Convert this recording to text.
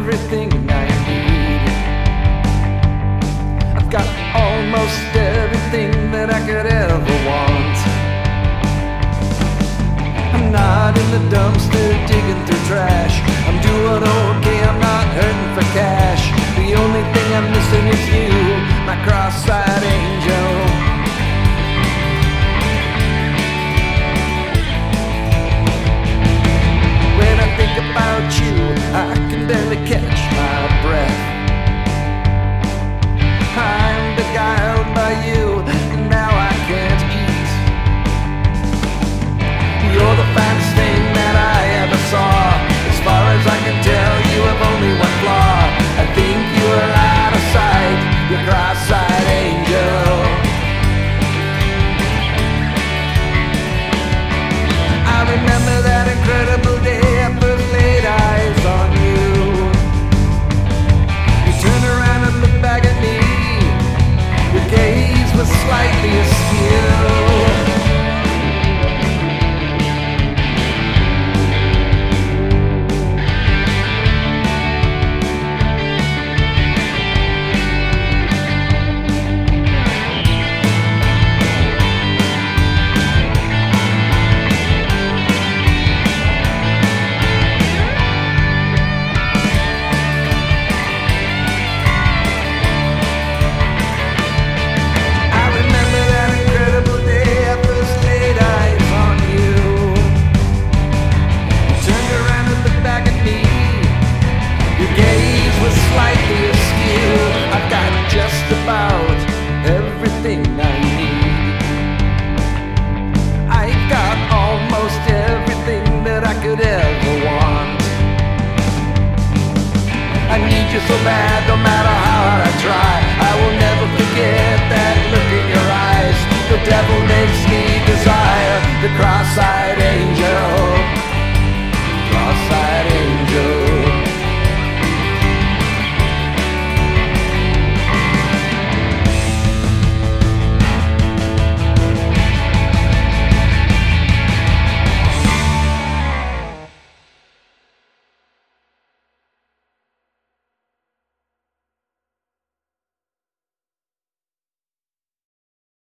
everything I need. I've got almost everything that I could ever want. I'm not in the dumpster digging through trash. I'm doing okay, I'm not hurting for cash. The only thing I'm missing is you, my cross-eyed angel. When I think about you, I can barely catch my breath. I'm beguiled by you, and now I can't eat. You're the finest thing that I ever saw. As far as I can tell, you have only one flaw. I think you're out of sight, you cross-eyed angel. I remember that incredible day I first laid eyes on you. You turned around and looked back at me. Your gaze was slightly askew. Slightly askew. I've got just about everything I need. I've got almost everything that I could ever want. I need you so bad, no matter how hard I try. I will never forget that look in your eyes. The devil makes me desire the cross-eyed angel.